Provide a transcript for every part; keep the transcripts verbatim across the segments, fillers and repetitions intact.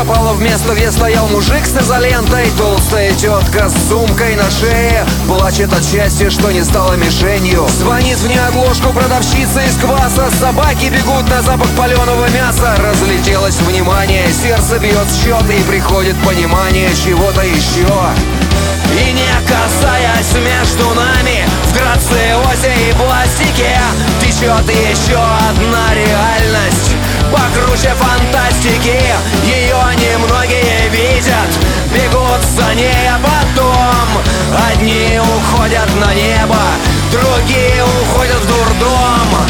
попала в место, где стоял мужик с изолентой. Толстая тетка с сумкой на шее плачет от счастья, что не стала мишенью. Звонит в неотложку продавщица из кваса. Собаки бегут на запах паленого мяса. Разлетелось внимание, сердце бьет счет, и приходит понимание чего-то еще. И не касаясь между нами, в грациозе и пластике течет еще одна реальность, покруче фантастики. Ее немногие видят, бегут за ней, а потом одни уходят на небо, другие уходят в дурдом.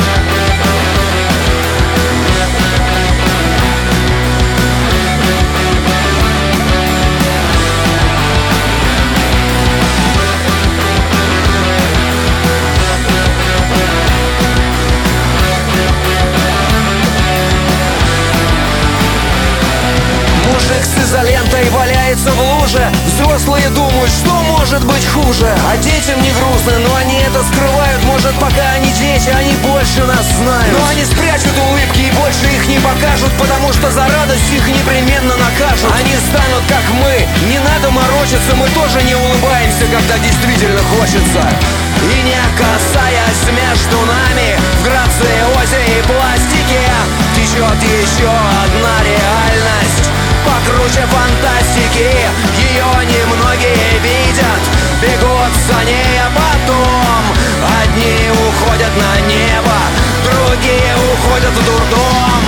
Мужик с изолентой валяется в луже. Взрослые думают, что может быть хуже. А детям не грустно, но они это скрывают. Может, пока они дети, они больше нас знают. Но они спрячут улыбки и больше их не покажут, потому что за радость их непременно накажут. Они станут как мы, не надо морочиться. Мы тоже не улыбаемся, когда действительно хочется. И не касаясь между нами, в грациозе и пластике течет еще одна реальность, покруче фантастики. Ее немногие видят, бегут за ней, а потом одни уходят на небо, другие уходят в дурдом.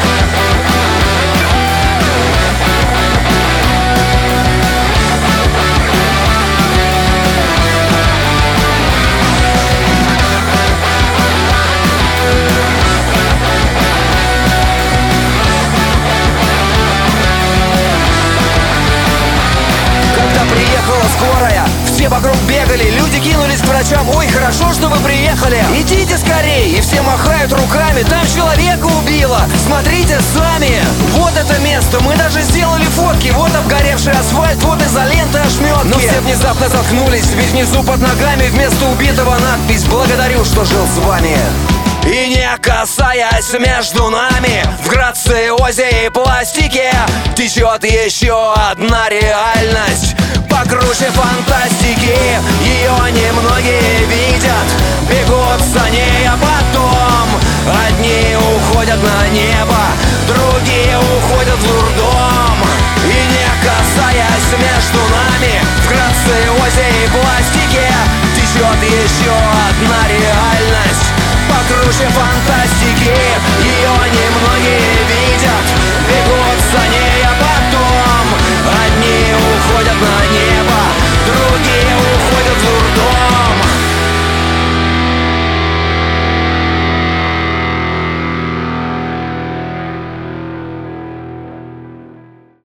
Скорая, все вокруг бегали, люди кинулись к врачам. Ой, хорошо, что вы приехали. Идите скорей, и все махают руками. Там человека убило, смотрите сами. Вот это место, мы даже сделали фотки. Вот обгоревший асфальт, вот изоленты, ошметки. Но все внезапно заткнулись, ведь внизу под ногами вместо убитого надпись: благодарю, что жил с вами. И не касаясь между нами, в грациозе и пластике течет еще одна реальность, покруче фантастики. Ее немногие видят, бегут за ней, а потом одни уходят на небо, другие уходят в дурдом. И не касаясь между нами, в грациозе и пластике течет еще одна реальность, покруче фантастики.